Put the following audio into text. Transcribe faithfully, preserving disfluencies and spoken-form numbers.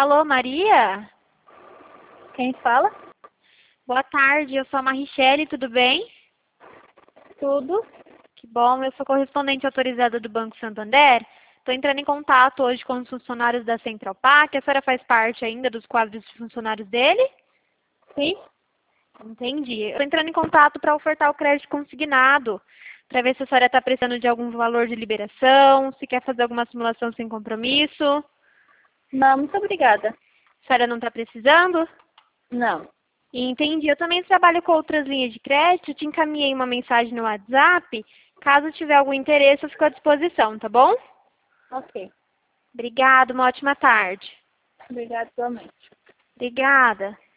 Alô, Maria? Quem fala? Boa tarde, eu sou a Marichele, tudo bem? Tudo. Que bom, eu sou correspondente autorizada do Banco Santander. Estou entrando em contato hoje com os funcionários da Central Pac. A senhora faz parte ainda dos quadros de funcionários dele? Sim. Entendi. Estou entrando em contato para ofertar o crédito consignado, para ver se a senhora está precisando de algum valor de liberação, se quer fazer alguma simulação sem compromisso. Não, muito obrigada. A senhora não está precisando? Não. Entendi. Eu também trabalho com outras linhas de crédito. Te encaminhei uma mensagem no WhatsApp. Caso tiver algum interesse, eu fico à disposição, tá bom? Ok. Obrigada, uma ótima tarde. Obrigada igualmente. Obrigada.